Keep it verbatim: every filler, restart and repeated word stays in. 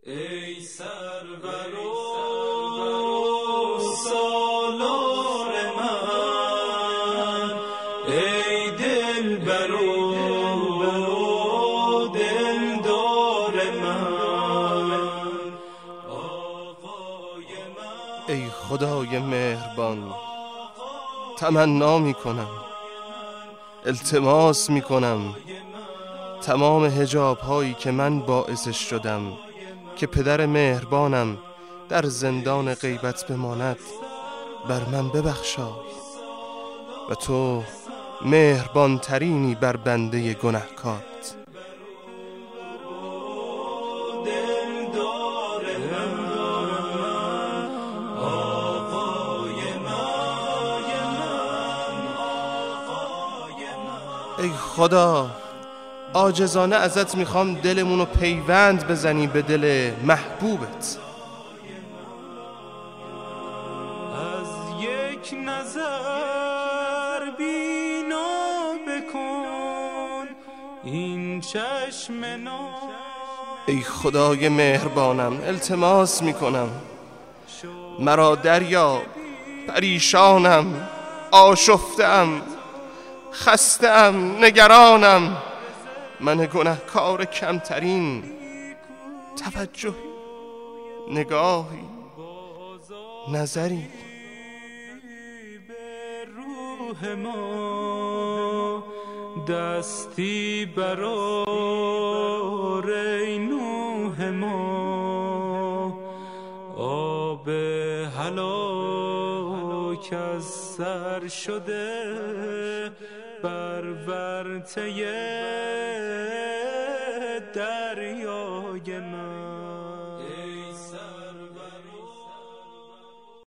ای سرور و سالار من، ای دلبر و دلدار من، آقای من. ای خدای مهربان، تمنا می کنم، التماس می کنم تمام حجاب هایی که من باعثش شدم که پدر مهربانم در زندان غیبت بماند بر من ببخشای و تو مهربان ترینی بر بنده گناهکارت. ای خدا، عاجزانه ازت میخوام دلمونو پیوند بزنی به دل محبوبت. از یک نظر بینا بکن این چشم نو. ای خدای مهربانم، التماس میکنم مرا دریاب، پریشانم، آشفتم، خستم، نگرانم، من گناهکار کمترین. توجه، نگاهی، نظری به روح ما، دستی برار ای نوح ما، آب هلاک از سر شده بر ورطه